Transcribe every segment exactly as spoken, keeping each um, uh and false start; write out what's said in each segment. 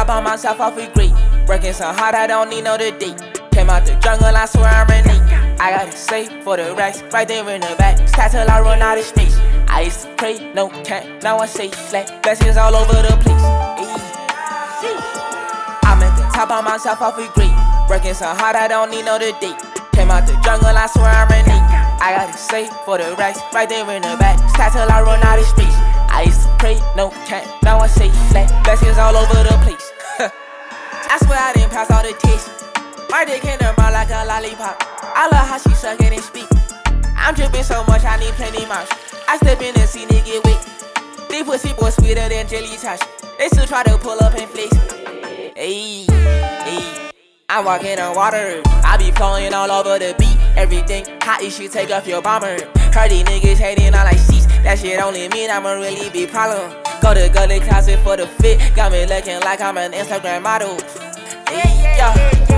top on myself off with great. Working so hard, I don't need no to date. Came out the jungle, I swear I'm innate. I got it safe for the racks, right there in the back. Stat till I run out of space. I used to pray, no cap, now I say flat. Blessings all over the place. Ayy. I'm at the top on myself off with great. Working so hard, I don't need no to date. Came out the jungle, I swear I'm innate. I got it safe for the racks, right there in the back. Stat till I run out of space. I used to pray, no cap, now I say flat. Blessings all over the place. I swear I didn't pass all the tests. My dick in her mouth like a lollipop. I love how she suck it and speak. I'm dripping so much, I need plenty mouth. I step in and see nigga wet. They pussy boy sweeter than jelly touch. They still try to pull up and flex. Ayy, ayy. I'm walking on water. I be flowing all over the beat. Everything hot, you should take off your bomber. Heard these niggas hating on like seats. That shit only mean I'm a really big problem. Go to gully closet for the fit. Got me looking like I'm an Instagram model. Ayy, yeah.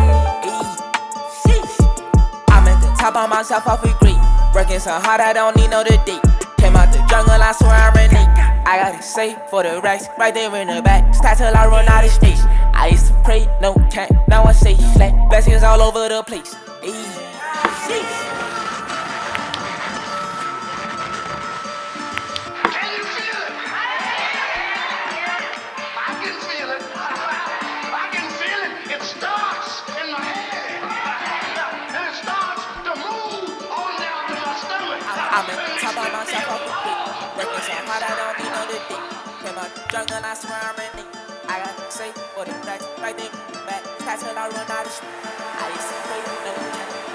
I'm at the top on myself off with great. Working so hard, I don't need no to date. Came out the jungle, I swear I'm innate. I got it safe for the racks, right there in the back. Stat till I run out of space. I used to pray, no cap, now I say flat. Blessings all over the place. Ayy. I'm at the top of myself off the beat. Working so hard, I don't need no to date. Came out the jungle, I swear I'm innate. I got it safe for the racks, right there in the back. Stat till I run out of space. I used to pray, no cap.